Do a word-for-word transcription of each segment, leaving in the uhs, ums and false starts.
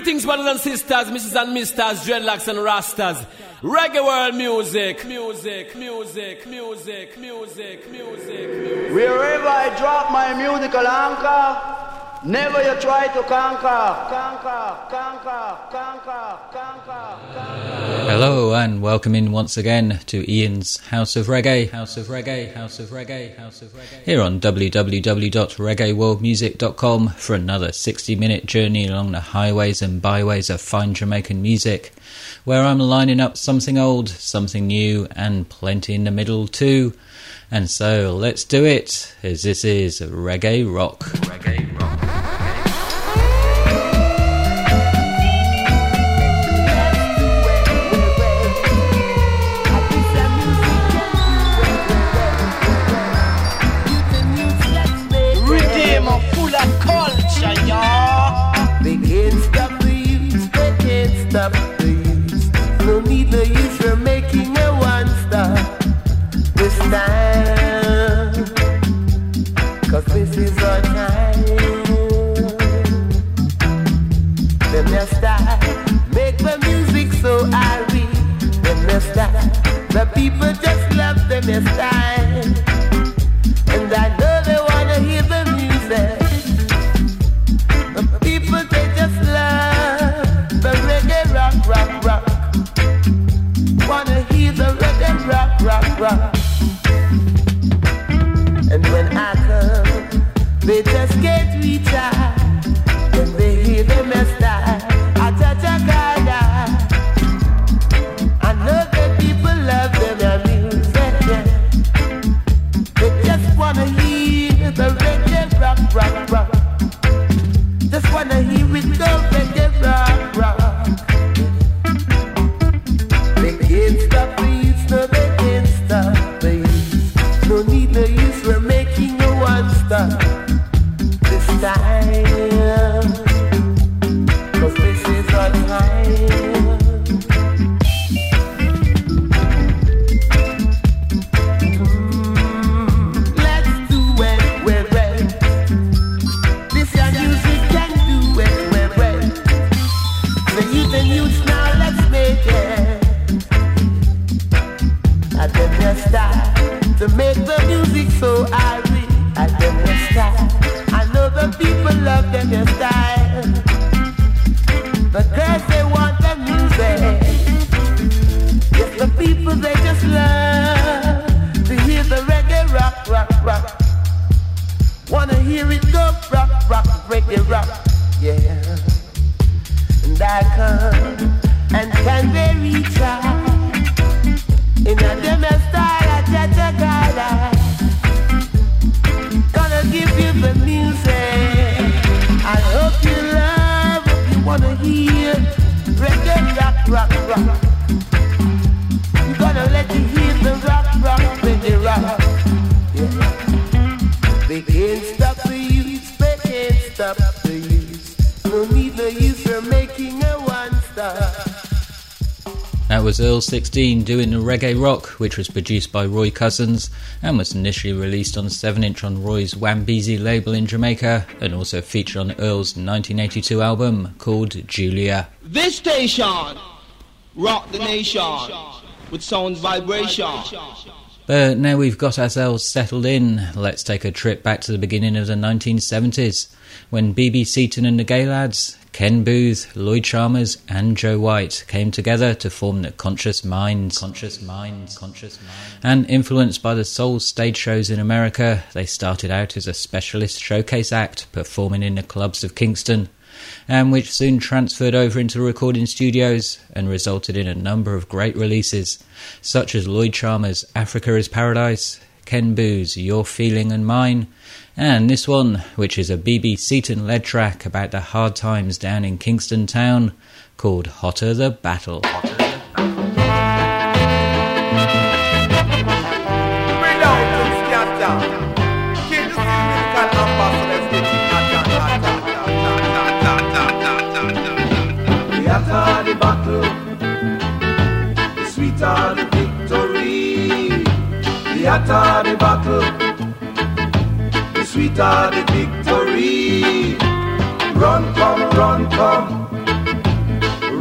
Greetings, brothers and sisters, missus and misters, dreadlocks and rastas. Reggae world music, music, music, music, music, music, music. Wherever I drop my musical anchor, never you try to conquer, conquer, conquer, conquer, conquer, conquer. Hello and welcome in once again to Ian's House of Reggae, House of Reggae, House of Reggae, House of Reggae. Here on w w w dot reggae world music dot com for another sixty minute journey along the highways and byways of fine Jamaican music, where I'm lining up something old, something new, and plenty in the middle too. And so let's do it, as this is Reggae Rock. Reggae Rock. Cause this is our time. Them your style, make the music so I read. Them your style, the people just love them your style. And I know they wanna hear the music. The people they just love the reggae rock, rock, rock. Wanna hear the reggae rock, rock, rock. And when I come, they just can't reach out. When they hear them a style, I touch a card. I know that people love them their music, yeah. They just wanna hear the reggae rock, rock, rock. Just wanna hear it go reggae rock, rock. They can't stop the youth, no they can't stop the youth. No need no use, we're making a one stop this time, cause this is our time. Mm, let's do it, we're ready. This your music can do it, we're ready. The youth and youth now, let's make it. I them your style to make the music so I read. I them your style. I know the people love them your style. The girls they want the music. Yes, the people they just love to hear the reggae rock, rock, rock. Wanna hear it go rock, rock, reggae rock, yeah. And I come and can they reach out in a them style, I touch a guide. Gonna give you the music. I hope you love, hope you wanna hear reggae rock, rock, rock. I'm gonna let you hear the rock, rock, reggae rock. Yeah. They can't stop the youth, they can't stop the youth. No need no use for making a one stop. That was Earl sixteen doing the Reggae Rock, which was produced by Roy Cousins and was initially released on seven inch on Roy's Wambezi label in Jamaica, and also featured on Earl's nineteen eighty-two album called Julia. This station rock the nation with sound vibration. But now we've got ourselves settled in, let's take a trip back to the beginning of the nineteen seventies, when B B Seaton and the Gay Lads, Ken Booth, Lloyd Chalmers and Joe White came together to form the Conscious Minds. Conscious Minds. Conscious Minds. And influenced by the soul stage shows in America, they started out as a specialist showcase act performing in the clubs of Kingston, and which soon transferred over into recording studios and resulted in a number of great releases, such as Lloyd Chalmers' Africa is Paradise, Ken Booth's Your Feeling and Mine, and this one, which is a B B Seaton-led track about the hard times down in Kingston Town, called Hotter the Battle. Hotter the battle. The sweeter the victory. The hotter the battle, the sweeter the victory. Run, come, run, come.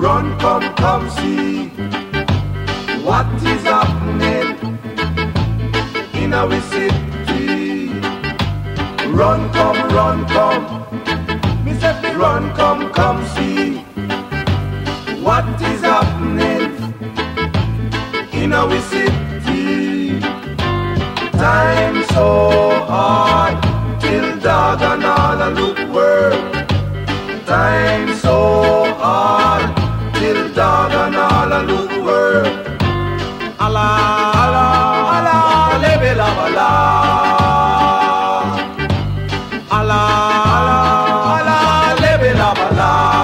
Run, come, come see what is happening in our city. Run, come, run, come. Me say, run, come, come see what is happening in our city. Time so hard till dog and all a look work. Time so hard till dog and all a look work. Allah, Allah, Allah, lebe la bala. Allah, Allah, Allah, lebe la bala.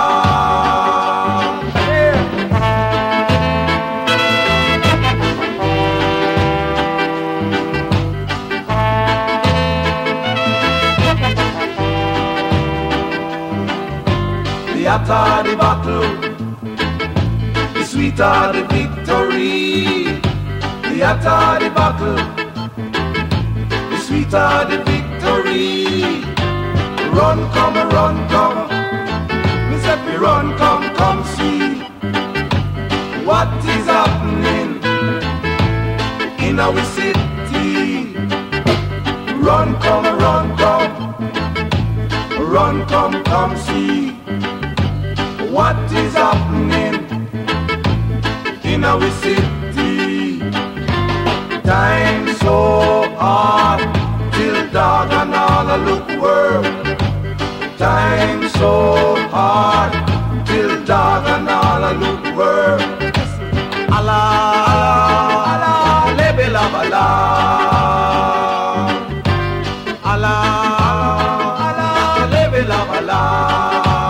The hotter the battle, the sweeter the victory. The hotter the battle, the sweeter the victory. Run, come, run, come. Me say we run, come, come see what is happening in our city. Run, come, run, come. Run, come, come see what is happening in our city. Time so hard till dog and all a look work. Time so hard till dog and all a look work. Allah, Allah, Allah, lebe la bala. Allah, Allah, lebe la bala.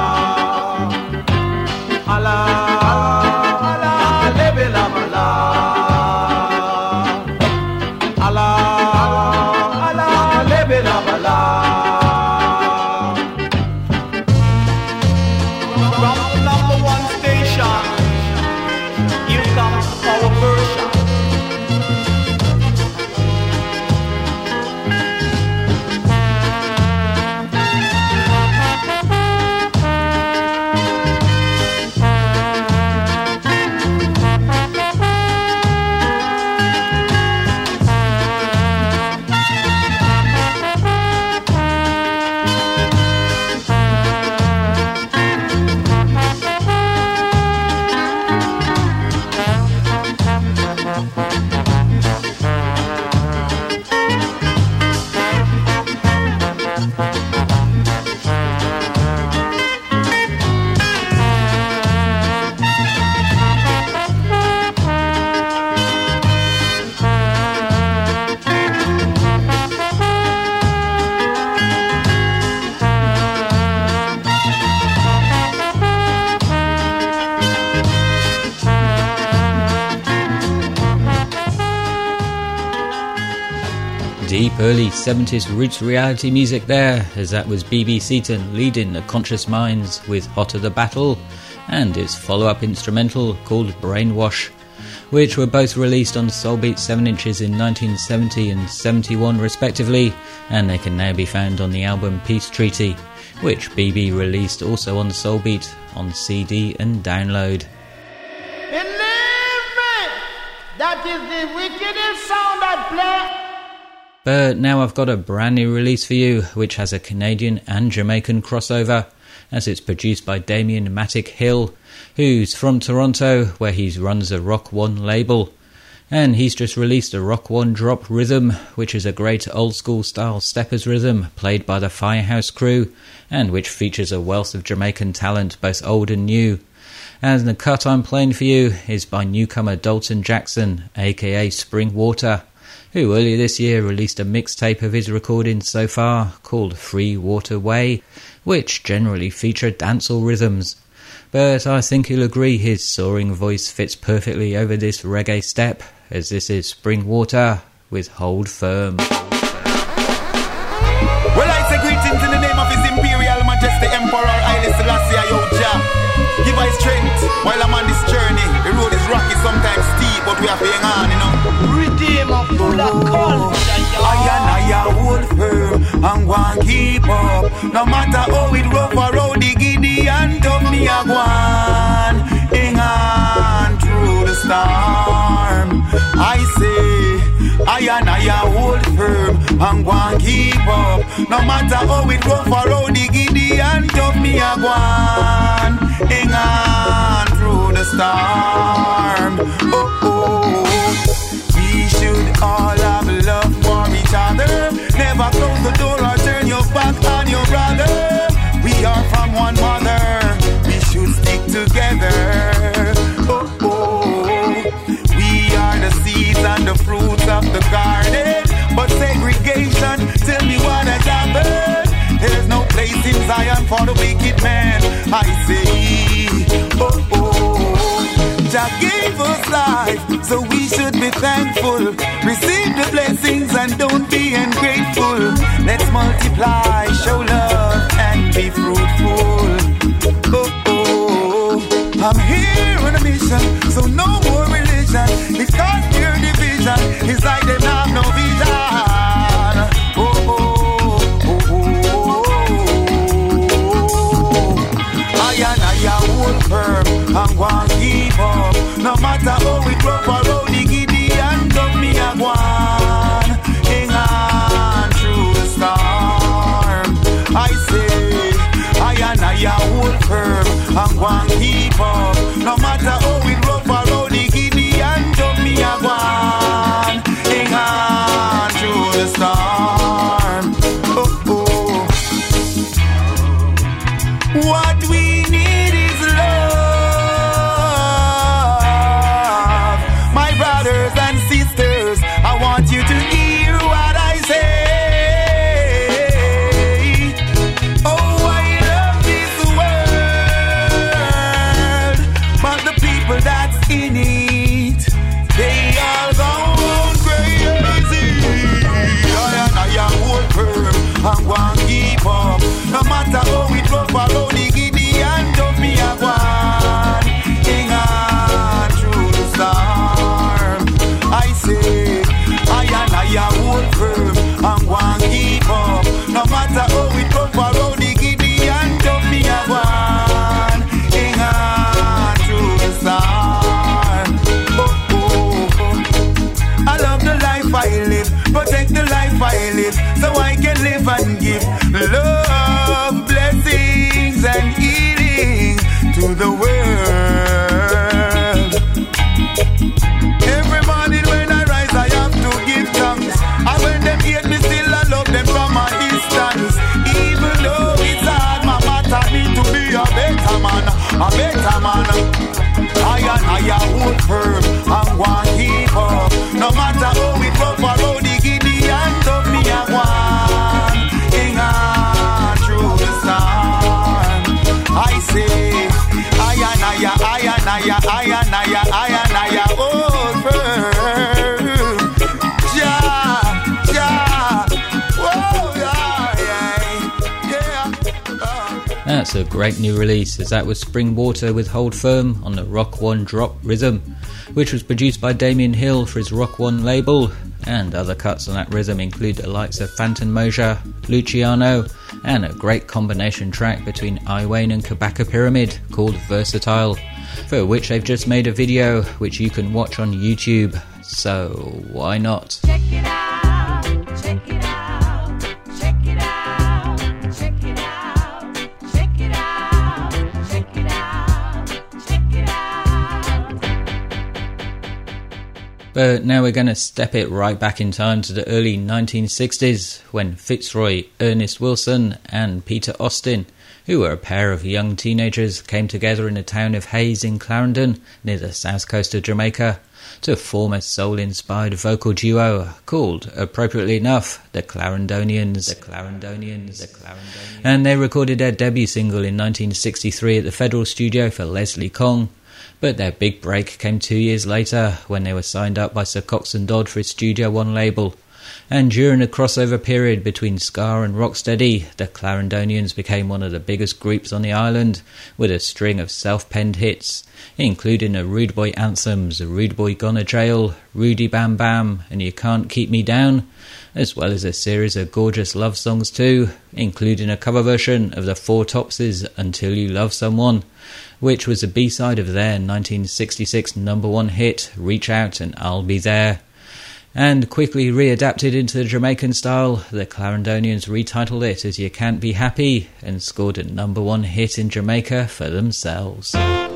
Deep early seventies roots reality music there, as that was B B Seaton leading the Conscious Minds with Hotter the Battle, and its follow-up instrumental called Brainwash, which were both released on Soulbeat seven inches in nineteen seventy and seventy-one respectively, and they can now be found on the album Peace Treaty, which B B released also on Soulbeat on C D and download. Believe me, that is the wickedest sound I play. But now I've got a brand new release for you, which has a Canadian and Jamaican crossover, as it's produced by Damien Matic Hill, who's from Toronto, where he runs a Rock One label. And he's just released a Rock One Drop Rhythm, which is a great old school style steppers rhythm played by the Firehouse Crew, and which features a wealth of Jamaican talent, both old and new. And the cut I'm playing for you is by newcomer Dalton Jackson, aka Springwater, who earlier this year released a mixtape of his recordings so far called Free Water Way, which generally feature dancehall rhythms. But I think you'll agree his soaring voice fits perfectly over this reggae step, as this is Springwater with Hold Firm. Well, I say greetings in the name of His Imperial Majesty Emperor Haile Selassie Ayoja. Give us strength while I'm on this journey. The road is rocky, sometimes steep, but we are playing on, you know. Redeemer full of culture. I and I hold firm and go and keep up. No matter how it rough or how the giddy and tough me a go on. and go and keep up. No matter how it rough or how the giddy and tough, me a go on, hang on through the storm. Oh, oh. We should all have love for each other. Never close the door or turn your back on your brother. We are from one mother, we should stick together. Oh, oh. We are the seeds and the fruits of the garden. But segregation, tell me what has happened. There's no place in Zion for the wicked man, I say. Oh, oh. Jah gave us life, so we should be thankful. Receive the blessings and don't be ungrateful. Let's multiply, show love and be fruitful. Oh, oh. I'm here on a mission, so no more religion. Because your division is like they have no vision. Oh, oh, oh, oh, oh. I and I hold firm and go and keep up. No matter how it rough or how the giddy and dumb, me a go on, hang on through the storm. I say, I and I hold firm and go and keep up. No matter how it rough or how the giddy and dumb, me a go on, hang on through the storm. Oh, oh. What we need is love, my brothers and sisters. I want you to hear what I say. Oh, I love this world, but the people that's in it, they all go crazy. I and I hold firm and go and keep up. No matter how it rough or how the giddy and tough, me a go on, hang on through the storm. I say, I and I hold firm and go and keep up. No matter how it rough or how the giddy and tough, me a go on, hang on through the storm. Oh, oh, oh. I love the life I live, protect the life I live, so I can live and give love, blessings and healing to the world. Every morning when I rise, I have to give thanks. And when them hate me, still I love them from a distance. Even though it's hard, my matter need to be a better man, a better man. I and I hold firm and go and keep up. No matter how it rough or how the giddy and tough, me a go on, hang on through the storm. I say, I and I, I and I, I and I, I and I hold firm. Ja, ja, whoa, yeah, yeah, yeah. Uh. That's a great new release, as that was Springwater with Hold Firm on the Rock One Drop Rhythm, which was produced by Damien Hill for his Rock One label, and other cuts on that rhythm include the likes of Phantom Moja, Luciano, and a great combination track between Iwayne and Kabaka Pyramid called Versatile, for which they've just made a video which you can watch on YouTube, so why not? Check it out, check it out, check it out, check it out, check it out, check it out, check it out. But now we're going to step it right back in time to the early nineteen sixties, when Fitzroy, Ernest Wilson and Peter Austin, who were a pair of young teenagers, came together in the town of Hayes in Clarendon, near the south coast of Jamaica, to form a soul-inspired vocal duo called, appropriately enough, the Clarendonians. The Clarendonians. The Clarendonians. And they recorded their debut single in nineteen sixty-three at the Federal Studio for Leslie Kong. But their big break came two years later when they were signed up by Sir Coxsone Dodd for his Studio One label. And during the crossover period between ska and rocksteady, the Clarendonians became one of the biggest groups on the island, with a string of self-penned hits, including the Rude Boy anthems Rude Boy Gonna Jail, Rudy Bam Bam and You Can't Keep Me Down, as well as a series of gorgeous love songs too, including a cover version of the Four Topses' Until You Love Someone, which was a B-side of their nineteen sixty-six number one hit, Reach Out and I'll Be There. And quickly readapted into the Jamaican style, the Clarendonians retitled it as You Can't Be Happy and scored a number one hit in Jamaica for themselves.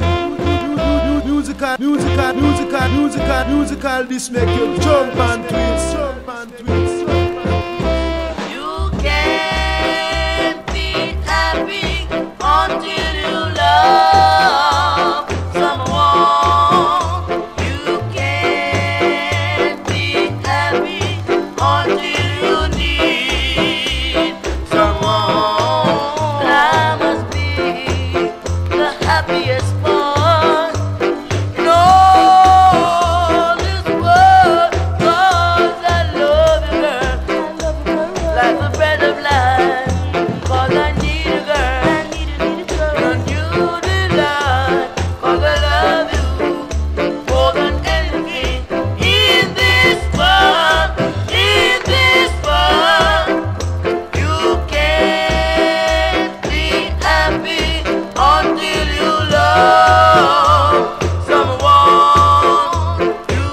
Musical, musical, musical, musical, musical, this make you jump and twist, jump and twist. You can't be happy until you love someone. You can't be happy until you need someone. I must be the happiest one in all this world, 'cause I love you, girl. Like the bread of life, 'cause I need a girl. And you delight, 'cause I love you more than anything in this world. In this world, you can't be happy until you love someone. You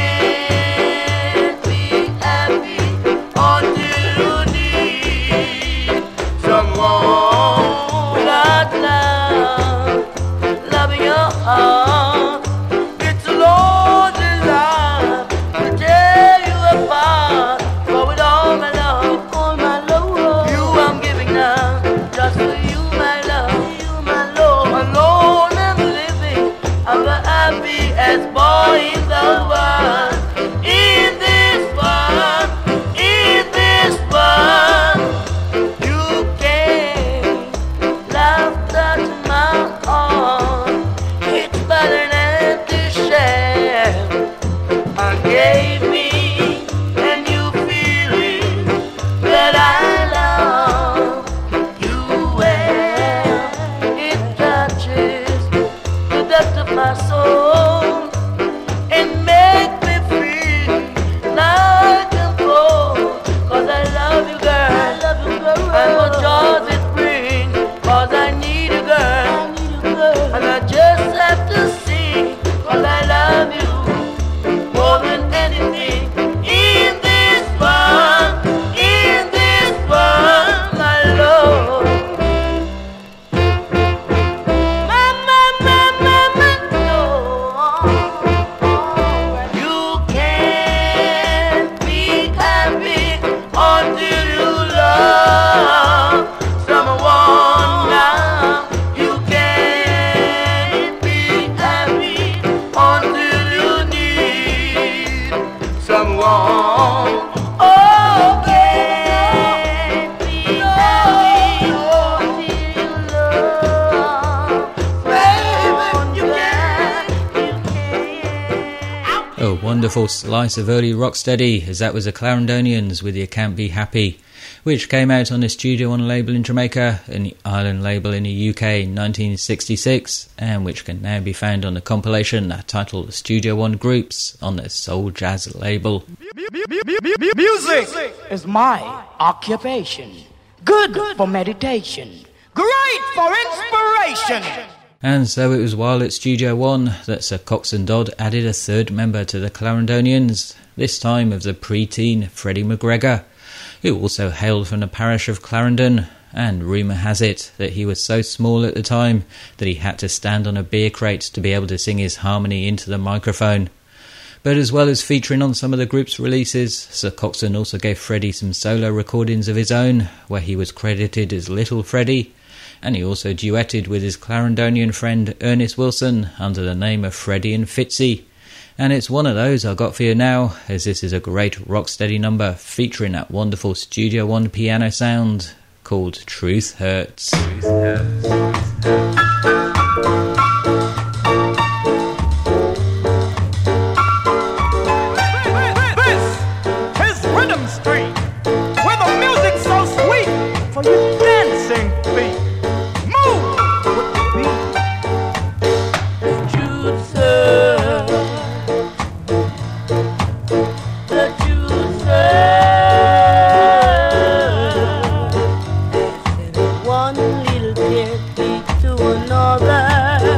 can't be happy until you need someone. Without love, loving your heart, it's a lonely life to tear you apart. But with all my love, all my love, you I'm giving now, just for you, my love, you my love. Alone and living, I'm the happiest boy in the world. In this world, in this world, you can't love touch my heart. It's better than to share. I gave me a new feeling that I love you well. It touches the depth of my soul and make me feel like I'm gold. 'Cause I love you, girl. I love you, girl. And what joys it brings, 'cause I need a girl. And I just have to see, 'cause I love you more than anything in this world. In this world, my love. Mama, mama, mama, no. You can't be happy until you love someone now. You can't be happy until you need someone. Oh, can't be happy until you love. Baby, you can't, you can't. A wonderful slice of early rocksteady, as that was the Clarendonians with You Can't Be Happy, which came out on the Studio One label in Jamaica and the Island label in the U K in nineteen sixty-six, and which can now be found on the compilation titled Studio One Groups on the Soul Jazz label. Music is my occupation. Good for meditation. Great for inspiration. And so it was while at Studio One that Sir Coxsone Dodd added a third member to the Clarendonians, this time of the pre-teen Freddie McGregor, who also hailed from the parish of Clarendon, and rumour has it that he was so small at the time that he had to stand on a beer crate to be able to sing his harmony into the microphone. But as well as featuring on some of the group's releases, Sir Coxsone also gave Freddie some solo recordings of his own, where he was credited as Little Freddie, and he also duetted with his Clarendonian friend Ernest Wilson under the name of Freddie and Fitzy. And it's one of those I got for you now, as this is a great rocksteady number featuring that wonderful Studio One piano sound called Truth Hurts. Truth Hurts. This is Rhythm Street, where the music's so sweet for your dancing feet. Move with the beat. Truth hurts. The truth hurts. One little tear leads to another.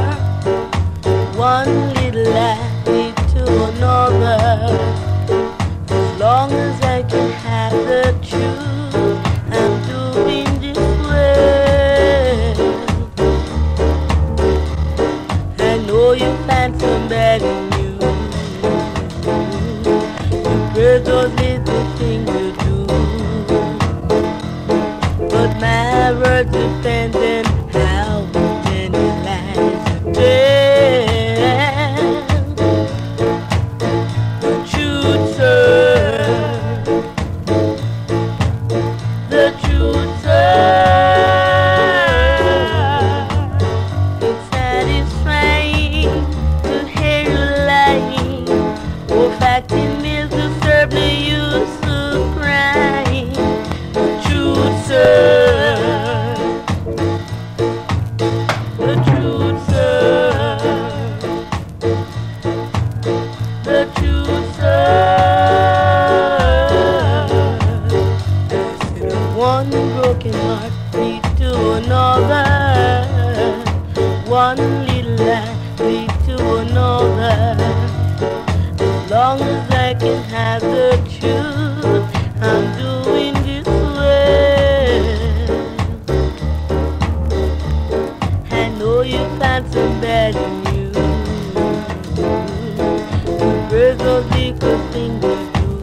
find some bad news. The birds don't think a thing to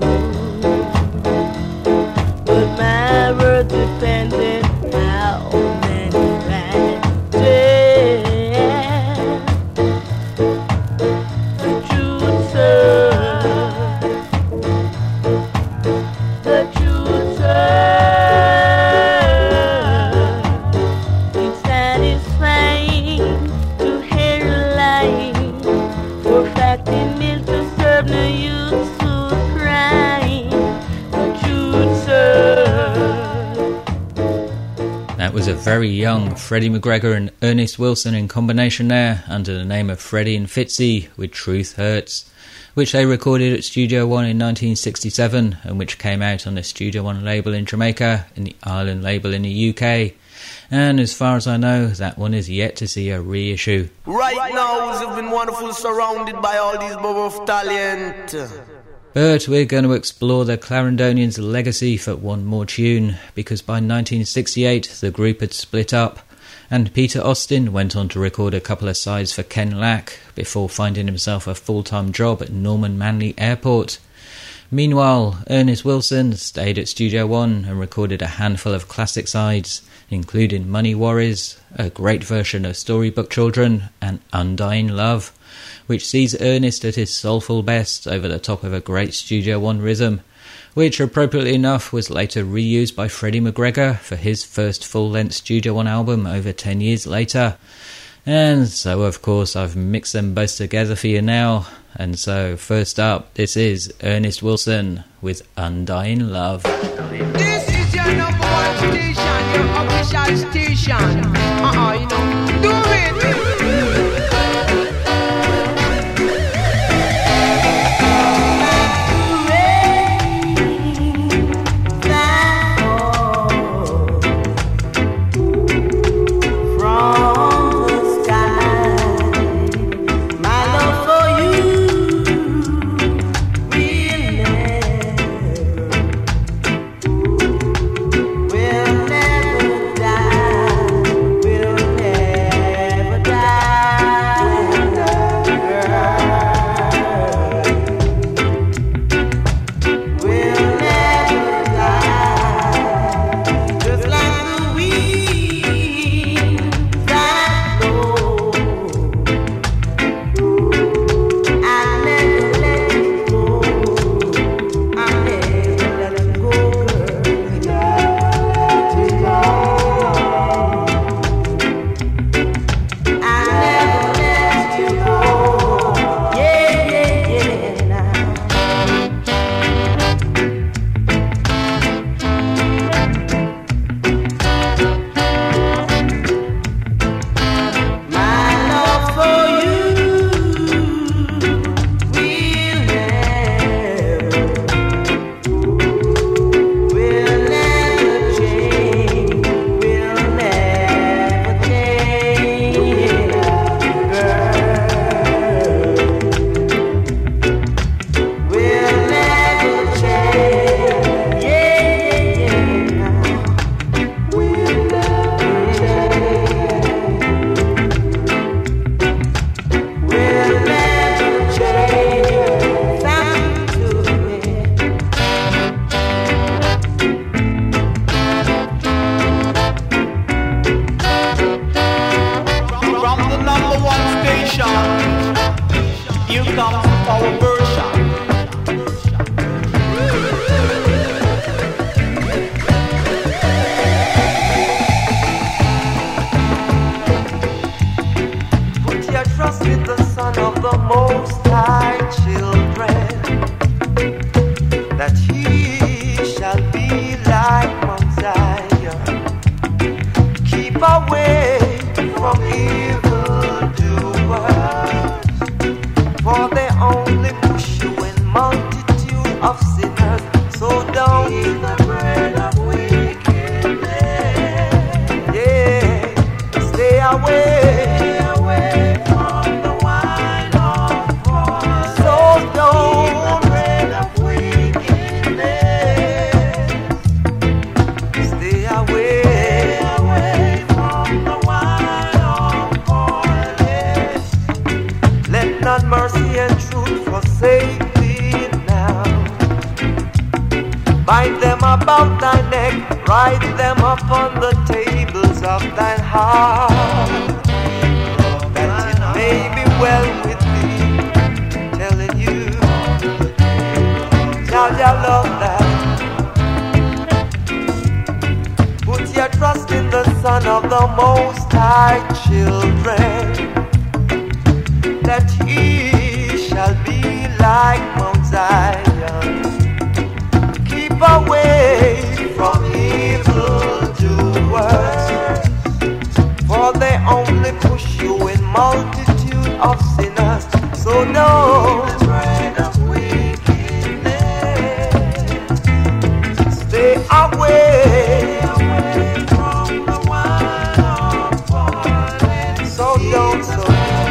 do, but my world depended how many right there. The truth, sir. The truth, sir. It's satisfying to hear a line. For fact in milk to serve no use to crying. The truth, sir. That was a very young Freddie McGregor and Ernest Wilson in combination there, under the name of Freddie and Fitzy, with Truth Hurts, which they recorded at Studio One in nineteen sixty-seven, and which came out on the Studio One label in Jamaica and the Island label in the U K. And as far as I know, that one is yet to see a reissue. Right now, we've been wonderful, surrounded by all these bubble of talent. But we're going to explore the Clarendonians' legacy for one more tune, because by nineteen sixty-eight the group had split up, and Peter Austin went on to record a couple of sides for Ken Lack before finding himself a full-time job at Norman Manley Airport. Meanwhile, Ernest Wilson stayed at Studio One and recorded a handful of classic sides, including Money Worries, a great version of Storybook Children, and Undying Love, which sees Ernest at his soulful best over the top of a great Studio One rhythm, which appropriately enough was later reused by Freddie McGregor for his first full-length Studio One album over ten years later. And so of course I've mixed them both together for you now. And so first up, this is Ernest Wilson with Undying Love. This is your number one station, your official station. Uh-uh, you know, do it. Stay away from the wine of Bind them about thy neck, write them upon the tables of thine heart, that it may be well with thee. Telling you, tell your love that. Put your trust in the Son of the Most High, children, that he shall be like Mount Zion. Keep away from evil doers, for they only push you in multitude of sinners. So don't stay away. So don't, so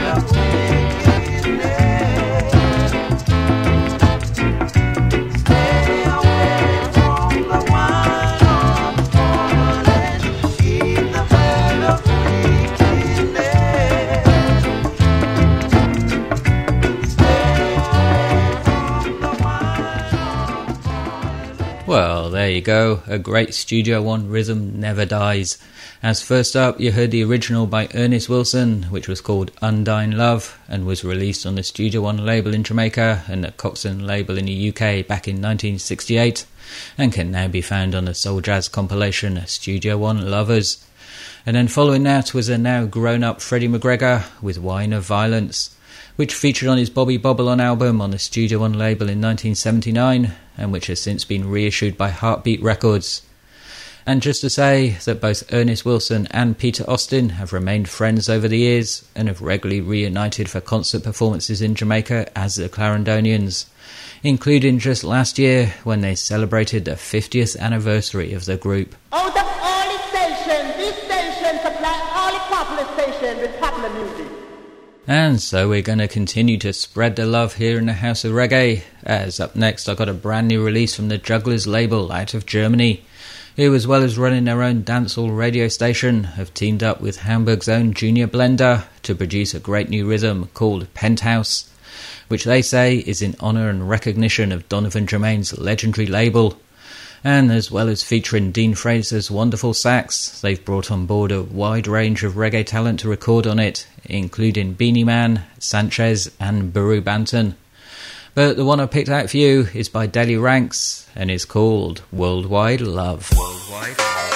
Well, there you go. A great Studio One rhythm never dies. As first up, you heard the original by Ernest Wilson, which was called Undying Love, and was released on the Studio One label in Jamaica and the Coxsone label in the U K back in nineteen sixty-eight, and can now be found on the soul jazz compilation Studio One Lovers. And then following that was a now grown-up Freddie McGregor with Wine of Violence, which featured on his Bobby Bobolon album on the Studio One label in nineteen seventy-nine, and which has since been reissued by Heartbeat Records. And just to say that both Ernest Wilson and Peter Austin have remained friends over the years and have regularly reunited for concert performances in Jamaica as the Clarendonians, including just last year when they celebrated the fiftieth anniversary of the group. Out of all the stations, this station supply all the popular stations with popular music. And so we're going to continue to spread the love here in the House of Reggae, as up next I got a brand new release from the Jugglers label out of Germany, who, as well as running their own dancehall radio station, have teamed up with Hamburg's own Junior Blender to produce a great new rhythm called Penthouse, which they say is in honour and recognition of Donovan Germain's legendary label. And as well as featuring Dean Fraser's wonderful sax, they've brought on board a wide range of reggae talent to record on it, including Beanie Man, Sanchez and Buru Banton. But the one I picked out for you is by Deli Ranks and is called Worldwide Love. Worldwide Love.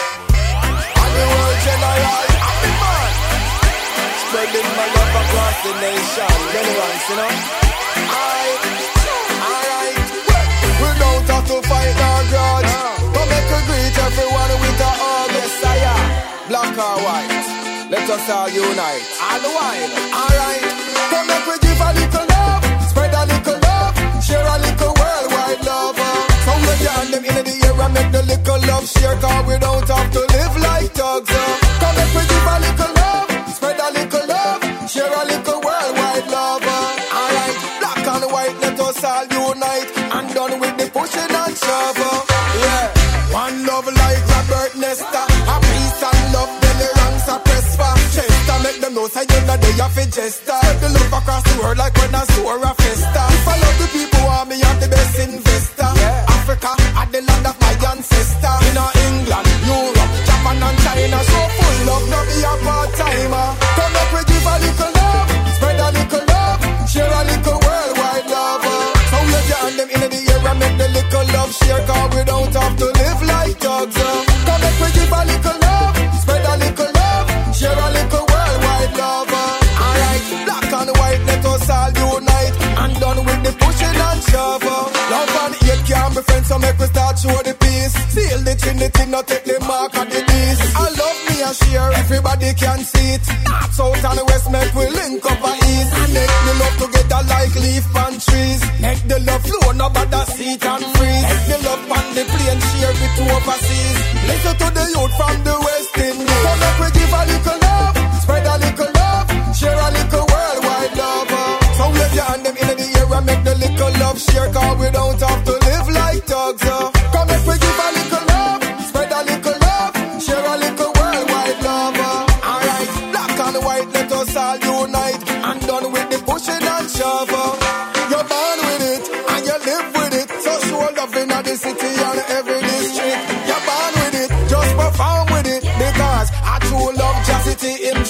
Spreading my love across the nation. Deli Ranks, you know. Alright, alright. We don't have to fight no grudge, but make a greet everyone with a hug. Yes, I am. Black or white, let us all unite. All the while, alright. Come make we give a little love, spread a little love, share a little worldwide love. So let your hand them in the air and make the little love share, cause we don't have to live like thugs. Come make we give a little love, spread a little love, share a little worldwide love. Alright, black and white, let us all unite, and done with the pushing and shove. Yeah, one love like Robert Nesta, a peace and love, Deli Ranks a press for Chester. Make them know say you're not there for Chester. Spread the love across the world like when I saw a festa. If I love the people, want me, I'm the best investor. Yeah. Africa, at the land of my ancestor. In England, Europe, Japan and China, so full of no be a part-timer. Come up, we give a little love, spread a little love, share a little worldwide love. So wave your hand them in the air and make the little love share, cause we don't have to live like dogs. Come up, we give a little love, spread a little love, share a little worldwide love. Alright, black and white, let us all unite, and done with the pushing and shove. Love and hate can't be friends, so make we start show the peace. Seal the trinity, not take the mark of the beast. I love me and share, everybody can see it. North, south and west, make we link up and east. Make the love together like leaf and trees. Make the love flow, no bother seat and freeze. Make the love on the plane, share it to overseas. Listen to the youth from the West Indies. So make we give a little love, spread a little love, share a little worldwide love. So wave your hand them in the air and make the little love share, cause we don't have to live like thugs. Come make we give a little love, spread a little love, share a little worldwide love. Alright, black and white, let us all unite, and done with the pushing and shove. You're born with it, and you live with it, so show love in the city and every day.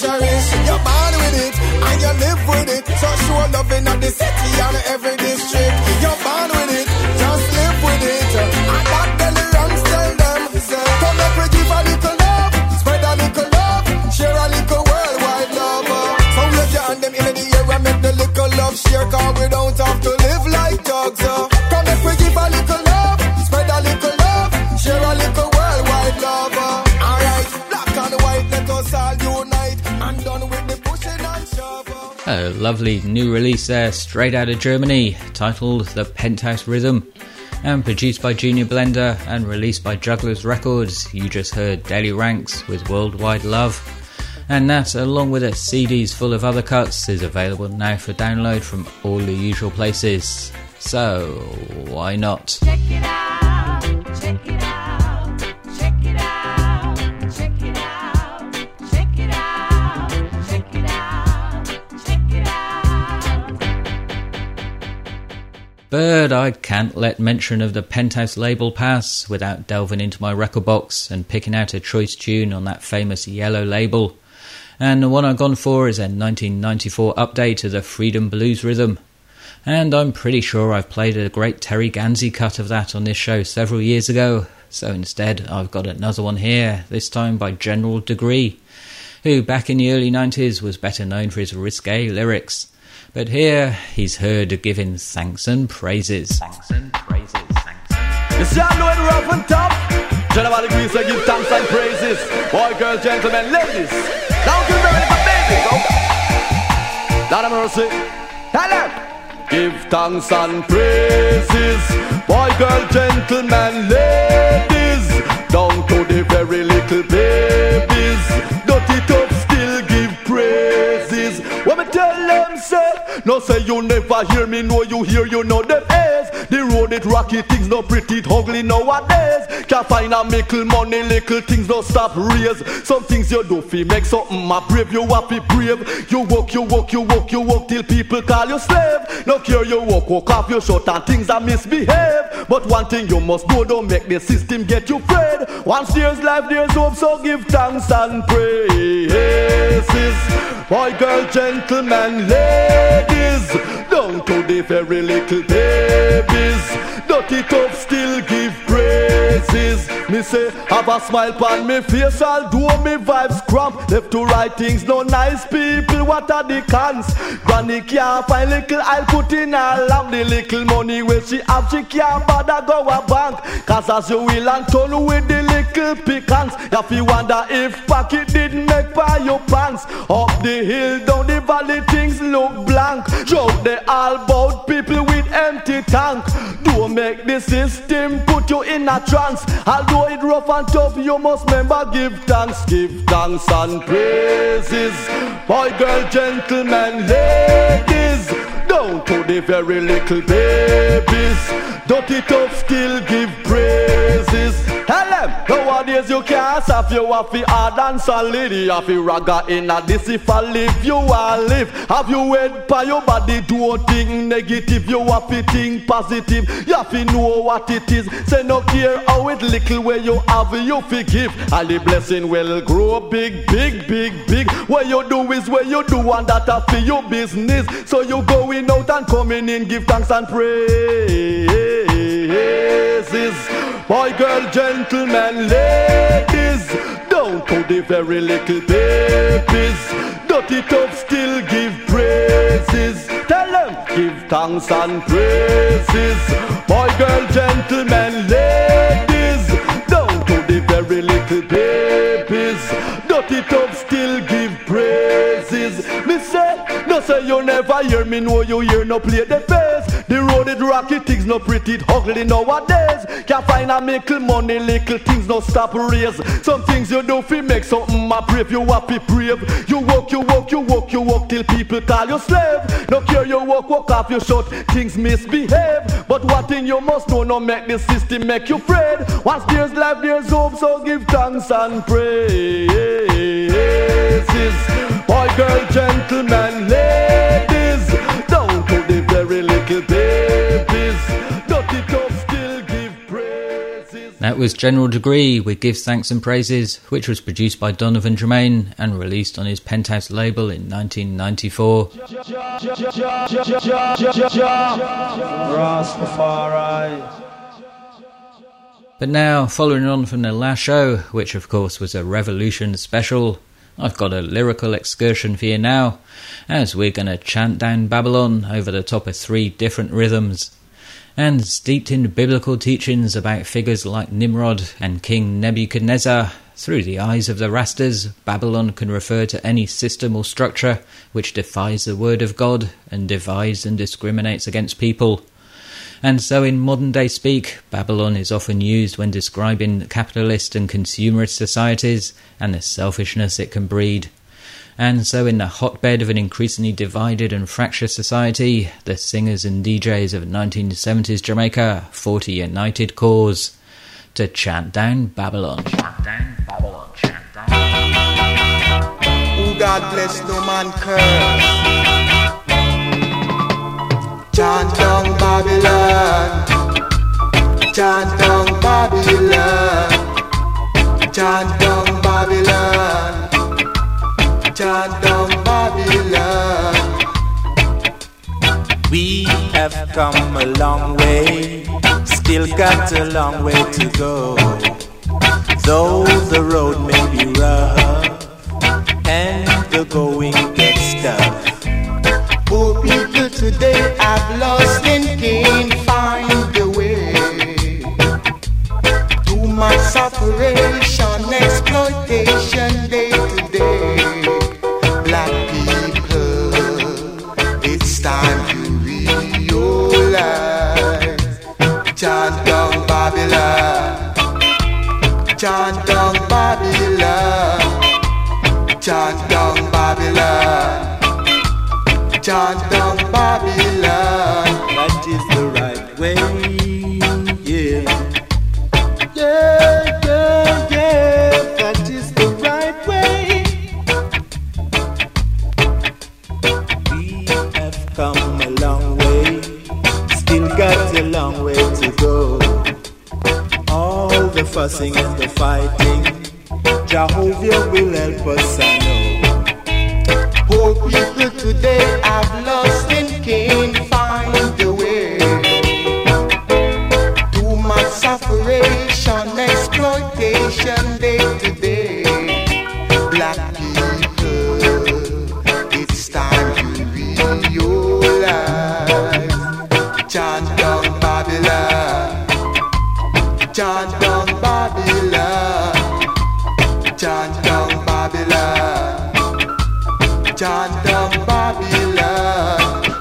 luxury. You're born with it and you live with it. So show loving at the city and every district. You're born with it, just live with it. And that belly runs tell them, say, come up we give a little love, spread a little love, share a little worldwide love. So wave your hand them in the air and make the little love share, cause we don't have to live like dogs. Come up we give a little love, spread a little love, share a little worldwide love. Alright, black and white, let us all unite, and done with the pushing and shove. A lovely new release there, straight out of Germany, titled The Penthouse Rhythm, and produced by Junior Blender and released by Jugglers Records. You just heard Daily Ranks with Worldwide Love, and that, along with its C Ds full of other cuts, is available now for download from all the usual places. So, why not? Check it out, check it out, check it out, check it out, check it out, check it out, check it out. But I can't let mention of the Penthouse label pass without delving into my record box and picking out a choice tune on that famous yellow label. And the one I've gone for is a nineteen ninety-four update of the Freedom Blues rhythm. And I'm pretty sure I've played a great Terry Ganzi cut of that on this show several years ago, so instead I've got another one here, this time by General Degree, who back in the early nineties was better known for his risque lyrics. But here he's heard giving thanks and praises. Thanks and praises, thanks and You see, I know it rough and tough. General Degree say give thanks and praises. Boy, girls, gentlemen, ladies. Now give me ready for babies, oh. Lord of mercy. Tell them. Give thanks and praises, boy, girl, gentlemen, ladies, down to the very little babies. Dirty tough still give praises. When me tell them say, no say you never hear me, no you hear you know them is. The road it rocky, things no pretty, it ugly nowadays. Can't find a mickle money, little things no stop raise. Some things you do fi make something a brave, you have to brave. You walk, you walk, you walk, you walk till people call you slave. No care you walk, walk off your short and things that misbehave. But one thing you must do, don't make the system get you afraid. Once there's life, there's hope, so give thanks and praises. Boy, girl, gentlemen, ladies, down to the very little babies. Dirty tough still give praises. Me say, have a smile pon me face, I'll do me vibes cramp. Left to right things, no nice people, what are the cons? Granny can't find little, I'll put in her lamp. The little money where she have, she can't bother go a bank. Cause as you will and turn with the little pecans, if you wonder if pocket didn't make by your pants. Up the hill, down the valley, things look blank. Joke they all about people with empty tank. Don't make the system put you in a trance. Although it rough and tough, you must remember give thanks, give thanks and praises. Boy, girl, gentlemen, ladies, down to the very little babies. Dirty tough still give praises. Tell them, nowadays you can't stop, you have to hard and solid. You have to ragga in a this if I live, you will live. Have you head by your body, don't think negative, you have to think positive. You have to know what it is, say no care how it little where you have, you forgive. And the blessing will grow big, big, big, big. What you do is what you do, and that have for your business. So you going out and coming in, give thanks and praises. Boy, girl, gentlemen, ladies, down to the very little babies. Dirty tough still give praises. Tell them, give thanks and praises. Boy, girl, gentlemen, ladies, down to the very little babies. Dirty tough still give praises. Me say, no say you never hear me, no you hear no play the face. The road it rocky, things no pretty, it ugly nowadays. Can't find a mickle money, little things no stop raise. Some things you do fi make something a brave, you happy brave. You walk, you walk, you walk, you walk till people call you slave. No care you walk, walk off your short, things misbehave. But one thing you must know, no make the system make you afraid. Once there's life, there's hope, so give thanks and praises. Boy, girl, gentlemen, ladies, down to the very little babies. Dirty tough still give praises. That That was General Degree with Give Thanks and Praises, which was produced by Donovan Tremaine and released on his Penthouse label in nineteen ninety-four. Rastafari. But now, following on from the last show, which of course was a Revolution special, I've got a lyrical excursion for you now, as we're going to chant down Babylon over the top of three different rhythms. And steeped in biblical teachings about figures like Nimrod and King Nebuchadnezzar, through the eyes of the Rastas, Babylon can refer to any system or structure which defies the word of God and divides and discriminates against people. And so in modern day speak, Babylon is often used when describing capitalist and consumerist societies and the selfishness it can breed. And so in the hotbed of an increasingly divided and fractious society, the singers and D Js of nineteen seventies Jamaica fought a united cause to chant down Babylon. Chant down Babylon, chant down. Who God bless, no man curse. Chant down Babylon, chant down Babylon, chant down Babylon, chant down Babylon. We have come a long way, still got a long way to go. Though the road may be rough and the going gets tough. Poor people today have lost and can't find the way. Too much separation, exploitation day to day. Black people, it's time to realize. Chant down Babylon, chant down Babylon, chant down Babylon. Chant down Babylon. That is the right way, yeah. Yeah, yeah, yeah. That is the right way. We have come a long way, still got a long way to go. All the fussing and the fighting, Jehovah will help us, I know. Poor people today have lost and can't find the way. Too much separation, exploitation day to day. Black people, it's time to realize. Chant down Babylon, chant down Babylon, chant down Babylon. Chant down Babylon.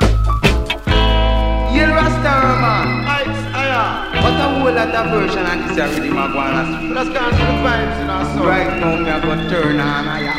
You Rastaman, what a whole lot of version and this is really my one. Let's go to the vibes in our song. Right now, me a go turn on aya.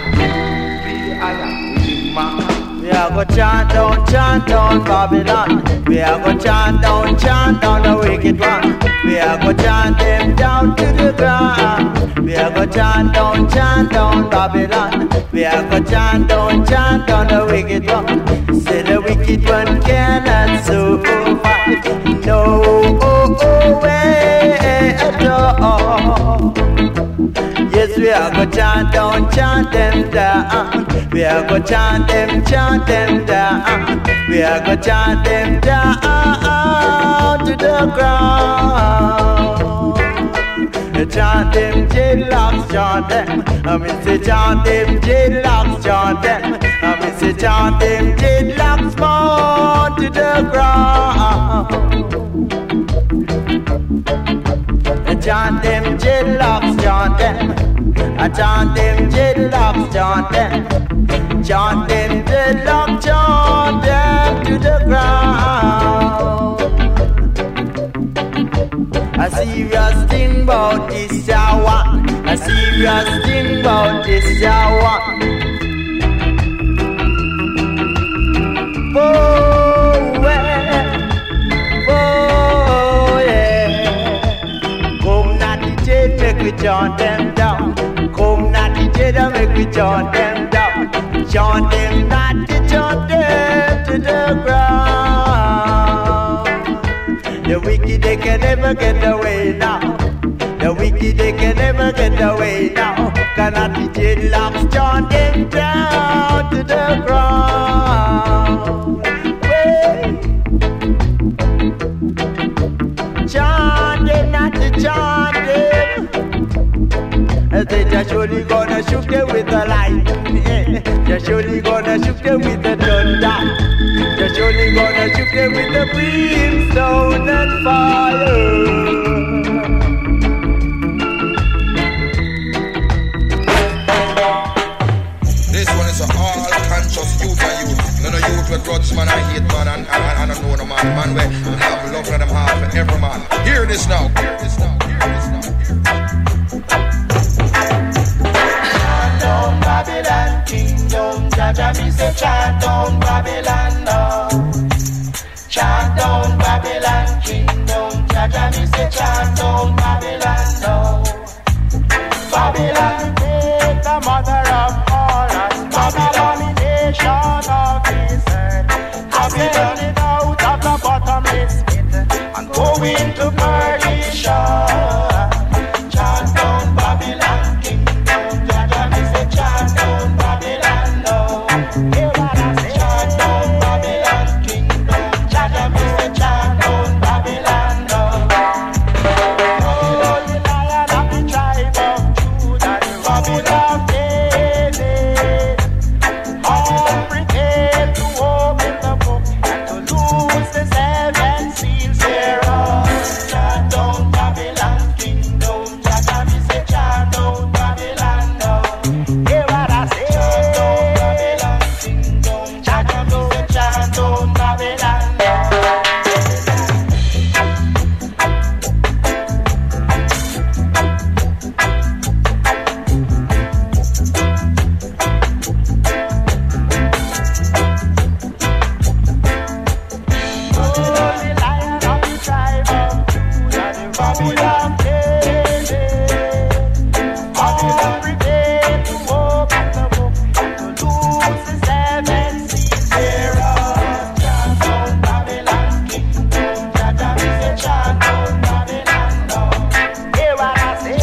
We are go chant down, chant down Babylon. We are go chant down, chant down the wicked one. We are go chant them down to the ground. We are go chant down, chant down Babylon. We are go chant down, chant down the wicked one. Say the wicked one cannot survive. No oh, oh, way at all. Yes, we are go chant down, chant them down. We are go chant them, chant them down. We are go chant them down to the ground. Chant them, jailocks, chant them. I mean say chant them, jailocks, chant them. I mean say chant them, jailocks, more to the ground. Chant them, jailocks, chant them. I chant them, jailocks, chant them. Chant them, jailocks, chant them to the ground. A serious thing about this hour. A serious thing about this hour. Oh, yeah. Oh, yeah. Come not the jail, make we chant them down. Come not the jail, make we chant them down. Chant them not to chant them to the ground. The wicked, they can never get away now. The wicked never get away now. Cannot be dreadlocks, chant them down to the ground. Hey. Chant them, not to chant them. They just surely gonna shoot them with the lightning. Just surely gonna shoot them with the thunder. Just surely gonna shoot them with the brimstone and fire. This one is a all conscious youth and youth. None of youth with grudge man, I hate man, and, and, and I don't know no man. Man, we have love for them half and every man. Hear this now. Hear this now. Hear this now. Chant down Babylon kingdom, Jaja me say chant down Babylon now. Chant down Babylon kingdom, Jaja me say chant down Babylon now. Babylon take the mother of all us, Babylon nation of this earth. Babylon it out of the bottomless pit and go into perdition. Chant down Babylon kingdom, Jaja me say chant down Babylon now. Hear what I say, chant down Babylon kingdom, Jaja me say chant down Babylon now. Oh, the lion of the tribe of Judah, the Robin of David, all prepared to open the book and to lose the seven seals thereof. Chant down Babylon kingdom, Jaja me say chant down Babylon now. Hear what I say, chant down Babylon kingdom, Jaja me say chant down Babylon now. Oh, the lion of the tribe of Judah, the Robin of David, all prepared to open the book and to lose the seven seals thereof. Chant down Babylon kingdom, Jaja me say chant down Babylon now. Hear what I say,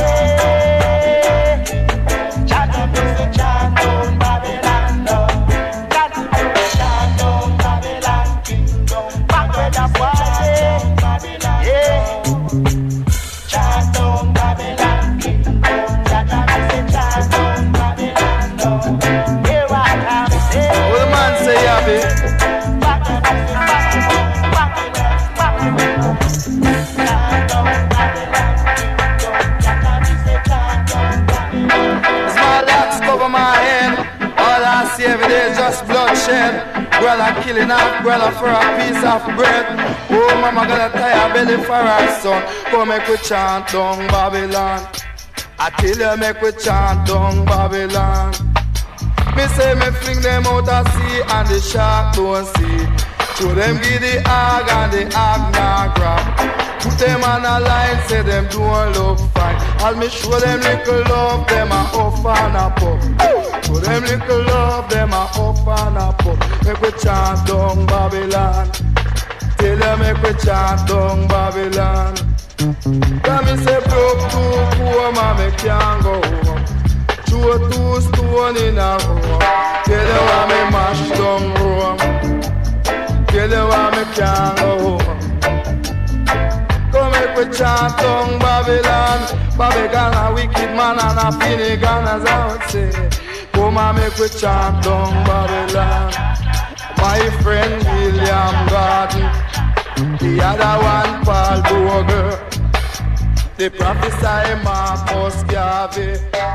Jaja me say chant down Babylon now. Jaja me say chant down Babylon kingdom, back where the party, yeah. Chant down Babylon kingdom, Jaja me say chant down Babylon now. Hear what I say. What the man say, Abby? Back where the party, back where the party. Chant down Babylon kingdom, Jaja me say chant down Babylon. Small locks cover my head. All I see every day is just bloodshed. Girl are killing off, girl are for a piece of bread. Oh, mama gonna tie her belly for her son. Come make we chant down Babylon. I tell you make we chant down Babylon. Me say me fling them out of sea and the shark don't see. Show them give the hog and the hog not grab. Put them on a line, say them don't love fight. As me show them little love, them a off and a pop. Show them little love, them a off and a pop. Make we chant down Babylon. Tell them make we chant down Babylon. Tell me say broke too poor, man, me can't go home. Throw two stone in a room. Tell them why me mash down Rome. Tell them why me can't go home. Come make we chant down Babylon. Babylon a wicked man and a Finnegan as I would say. Come and make we chant down Babylon. My friend William Gordon, the other one Paul Boger, the prophesy Marcus Garvey.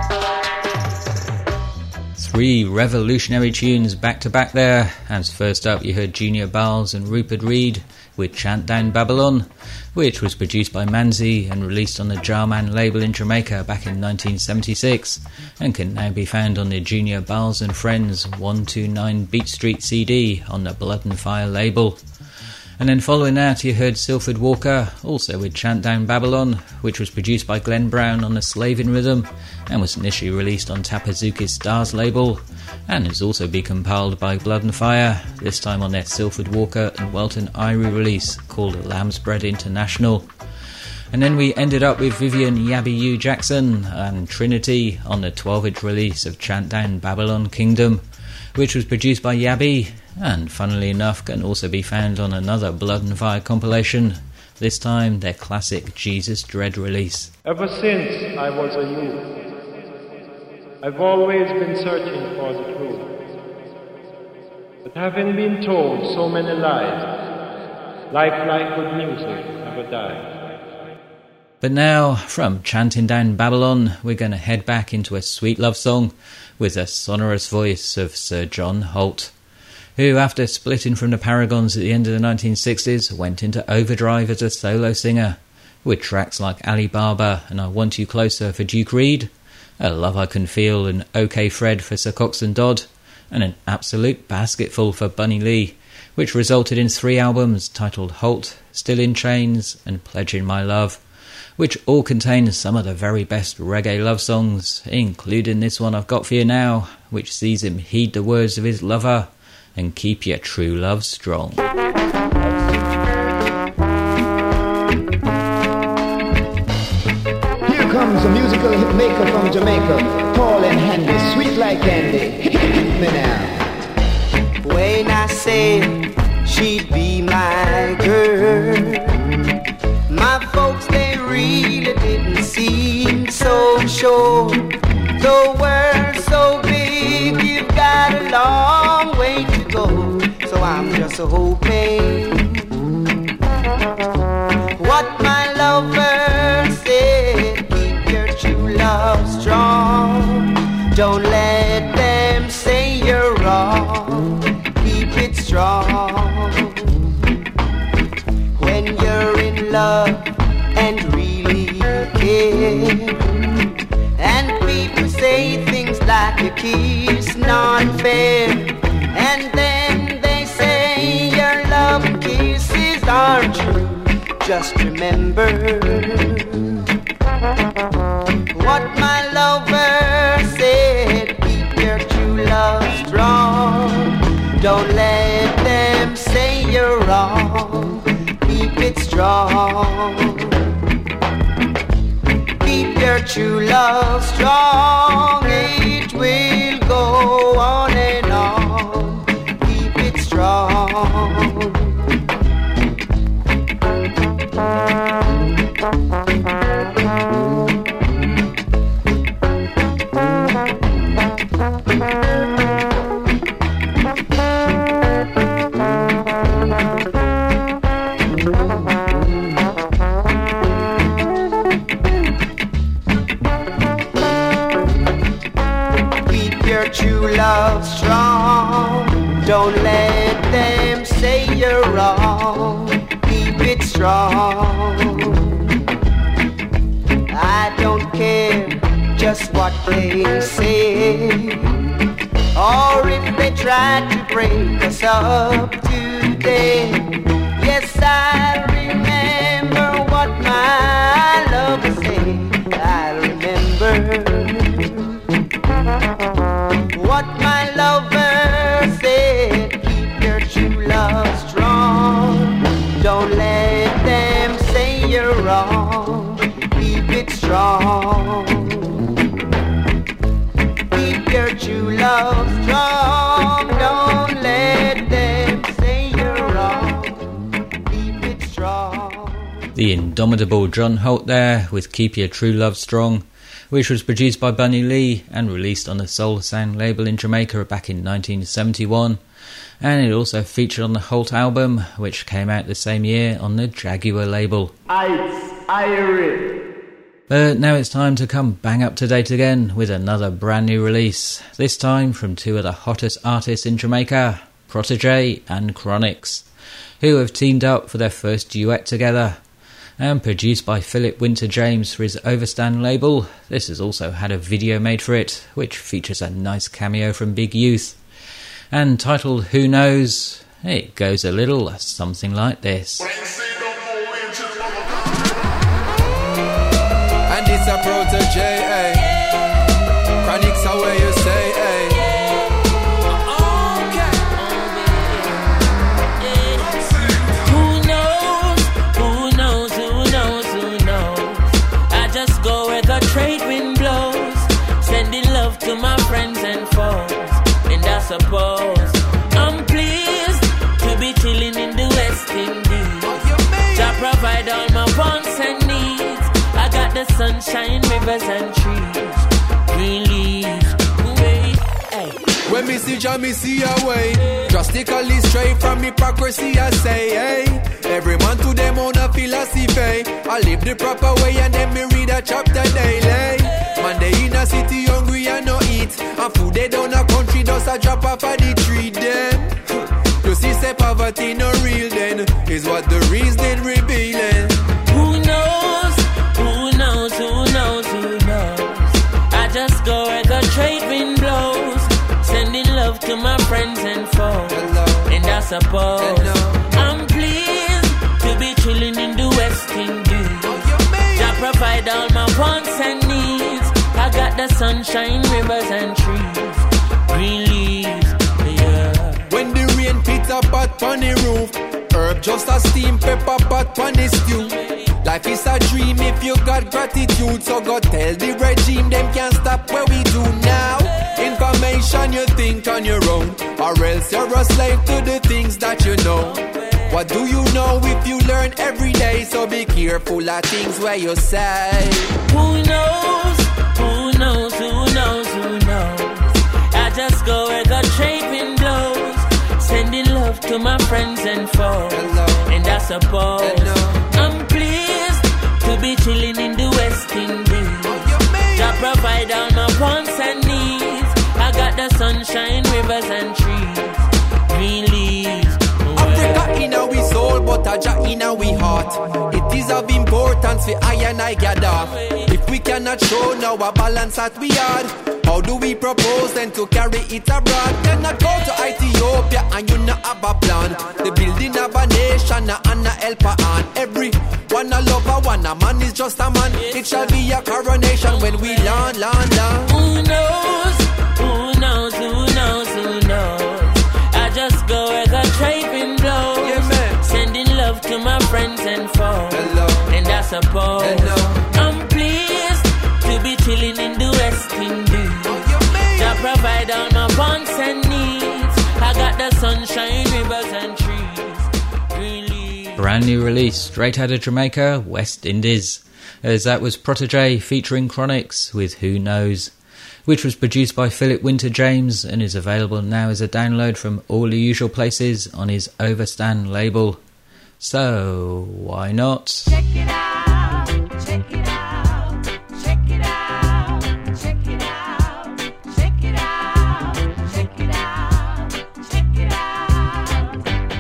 Three revolutionary tunes back to back there. As first up you heard Junior Bowles and Rupert Reed with Chant Down Babylon, which was produced by Manzi and released on the Jarman label in Jamaica back in nineteen seventy-six and can now be found on the Junior Bowles and Friends one two nine Beat Street C D on the Blood and Fire label. And then following that you heard Silford Walker, also with Chant Down Babylon, which was produced by Glenn Brown on the Slavin Rhythm and was initially released on Tapazuki's Stars label and has also been compiled by Blood and Fire, this time on their Silford Walker and Welton Irie release called Lamb's Bread International. And then we ended up with Vivian Yabby U Jackson and Trinity on the twelve-inch release of Chant Down Babylon Kingdom, which was produced by Yabby, and funnily enough can also be found on another Blood and Fire compilation, this time their classic Jesus Dread release. Ever since I was a youth, I've always been searching for the truth. But having been told so many lies, life like good music never dies. But now, from Chanting Down Babylon, we're going to head back into a sweet love song with the sonorous voice of Sir John Holt, who, after splitting from the Paragons at the end of the nineteen sixties, went into overdrive as a solo singer, with tracks like Alibaba and I Want You Closer for Duke Reid, A Love I Can Feel and OK Fred for Sir Coxsone Dodd, and an absolute basketful for Bunny Lee, which resulted in three albums titled Holt, Still in Chains and Pledging My Love, which all contain some of the very best reggae love songs, including this one I've got for you now, which sees him heed the words of his lover and keep your true love strong. Here comes a musical hit maker from Jamaica, tall and handy, sweet like candy. Hit me now. When I said she'd be my girl, my folks, they really didn't seem so sure. The world's so big, you've got a long way to go. So I'm just hoping what my lover said, keep your true love strong. Don't let them say you're wrong, keep it strong. When you're in love and really care, and people say things like a kiss not fair, and then they say your love and kisses aren't true. Just remember what my lover said, keep your true love strong. Don't let them say you're wrong, keep it strong. Keep your true love strong, it will go on and on. Keep it strong. Love strong, don't let them say you're wrong, keep it strong. I don't care just what they say, or if they try to break us up today. Yes, I remember what my lover said, I remember what my lover said, keep your true love strong. Don't let them say you're wrong, keep it strong. Keep your true love strong. Don't let them say you're wrong, keep it strong. The indomitable John Holt there with Keep Your True Love Strong, which was produced by Bunny Lee and released on the Soul Sound label in Jamaica back in nineteen seventy-one, and it also featured on the Holt album, which came out the same year on the Jaguar label. It's Irie. But now it's time to come bang up to date again with another brand new release, this time from two of the hottest artists in Jamaica, Protege and Chronixx, who have teamed up for their first duet together. And produced by Philip Winter James for his Overstand label, this has also had a video made for it, which features a nice cameo from Big Youth. And titled Who Knows, it goes a little something like this. And it's a Protege, eh? Chronixx are where you say, eh? Who knows, who knows, who knows, who knows? indeed. Jah provide all my wants and needs. I got the sunshine, rivers and trees. Green leaves, wait, hey. When me see Jah, me see a way. Drastically straight from hypocrisy, I say, hey. Every man to them own a philosophy. I live the proper way and then me read a chapter daily. Man, they in a city hungry and no eat. And food they down a country does a drop off of the tree them. You see say poverty no real then. Is what the reason revealing. Who knows, who knows, who knows, who knows. I just go where the trade wind blows. Sending love to my friends and foes. And I suppose I'm pleased to be chilling in the West Indies. Jah provide all my wants and needs. I got the sunshine, rivers and trees. Green leaves, yeah. When the rain pit a pot on the roof, herb just a steam pepper pot on the stew. Life is a dream if you got gratitude. So go tell the regime them can't stop what we do now. Information you think on your own, or else you're a slave to the things that you know. What do you know if you learn every day? So be careful of things where you say. Who knows, who knows, who knows, who knows. I just go where the trade wind blows. Sending love to my friends and foes. And I suppose I'm pleased to be chilling in the West Indies. Jah provide all my wants and needs. I got the sunshine, rivers and trees. Green leaves. Africa in our soul, but a Jah in our heart. It is of importance for I and I gather. If we cannot show now a balance that we are, how do we propose then to carry it abroad? Cannot go to Ethiopia and you not have a plan. The building of a nation and a helper on. Every one a lover, one a man is just a man. It shall be a coronation when we land, land, land. Who knows, who knows, who knows, who knows. I just go where the trade wind blows. Yeah, sending love to my friends and foes. Hello. And I suppose Hello. I'm pleased to be chilling in the West Indies. Jah provide all my wants and needs. I got the sunshine, rivers and trees. Green leaves. Brand new release, straight out of Jamaica, West Indies. As that was Protege featuring Chronixx with Who Knows, which was produced by Philip Winter James and is available now as a download from all the usual places on his Overstand label. So, why not? Check it out, check it out, check it out, check it out, check it out, check it out, check it out.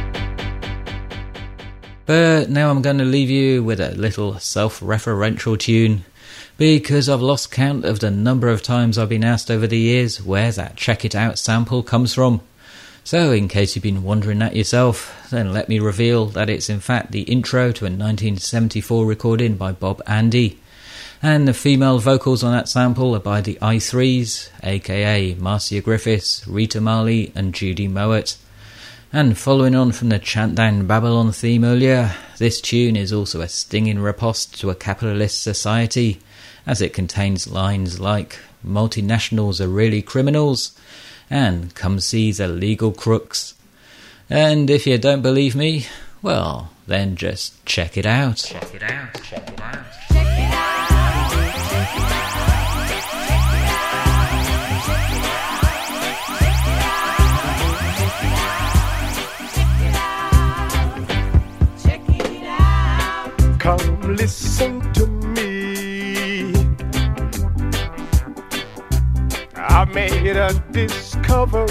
But now I'm going to leave you with a little self-referential tune, because I've lost count of the number of times I've been asked over the years where that Check It Out sample comes from. So in case you've been wondering that yourself, then let me reveal that it's in fact the intro to a nineteen seventy-four recording by Bob Andy. And the female vocals on that sample are by the I threes, aka Marcia Griffiths, Rita Marley and Judy Mowat. And following on from the Chant Down Babylon theme earlier, this tune is also a stinging riposte to a capitalist society, as it contains lines like multinationals are really criminals and come see the legal crooks. And if you don't believe me, well, then just check it out. Check it out, check it out. Come listen to me. I made a discovery.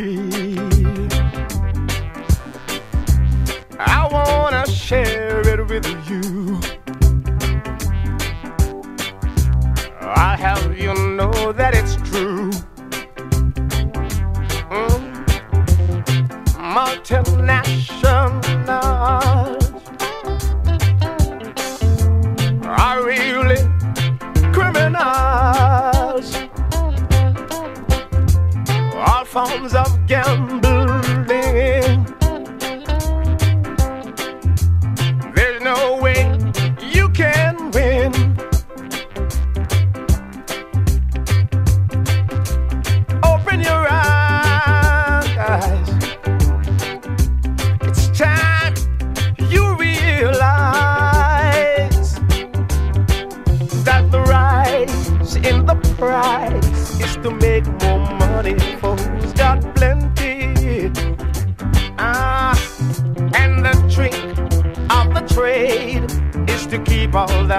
I wanna share it with you. I have you know that it's true. Mm. Multinational are really criminals. All forms of gambling. There's no way you can win. Open your eyes. It's time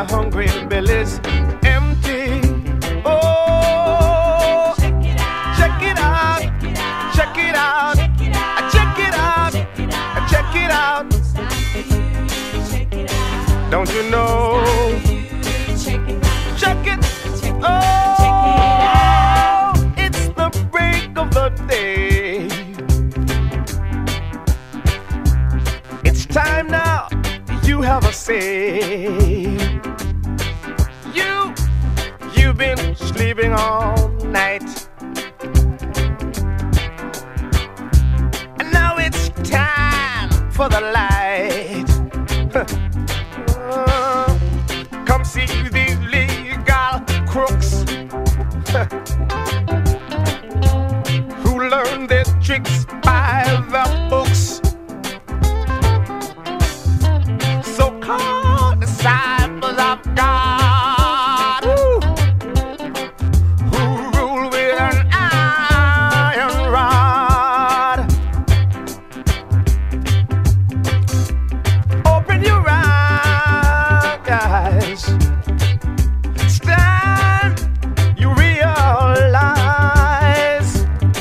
their hungry bellies empty. Oh, check it out, check it out, check it out, check it out, check it out. Don't you know? Check it, oh, it's the break of the day. It's time now, you have a say. You, you've been sleeping all night, and now it's time for the light. Uh, come see these legal crooks who learn their tricks by the books. So-called disciples of God, woo, who rule with an iron rod. Open your eyes, it's time you realize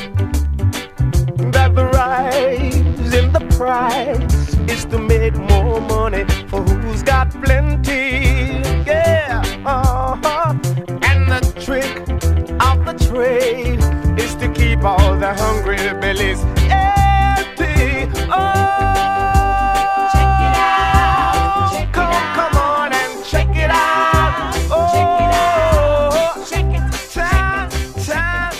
that the rise in the price is to make more money for who's got plenty. Yeah, uh-huh. And the trick of the trade is to keep all the hungry bellies empty. Oh, check it out, check come, it out. Come on and check it out. Oh, check it out, check it time, time,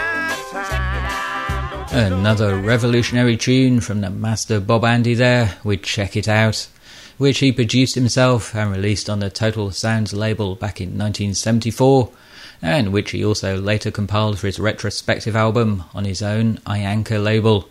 time, time. Another revolutionary tune from the master Bob Andy there with Check It Out, which he produced himself and released on the Total Sounds label back in nineteen seventy-four, and which he also later compiled for his retrospective album on his own Ianka label.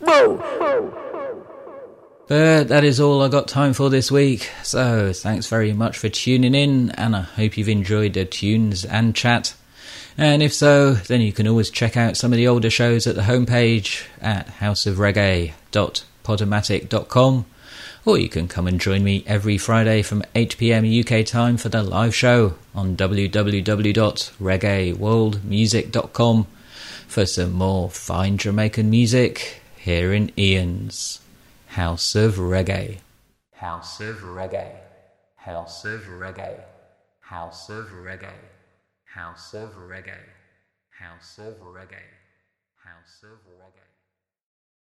But that is all I got time for this week, so thanks very much for tuning in, and I hope you've enjoyed the tunes and chat. And if so, then you can always check out some of the older shows at the homepage at house of reggae dot podomatic dot com, or you can come and join me every Friday from eight p.m. U K time for the live show on w w w dot reggae world music dot com for some more fine Jamaican music here in Ian's House of Reggae. House of Reggae. House of Reggae. House of Reggae. House of Reggae. House of Reggae. House of Reggae.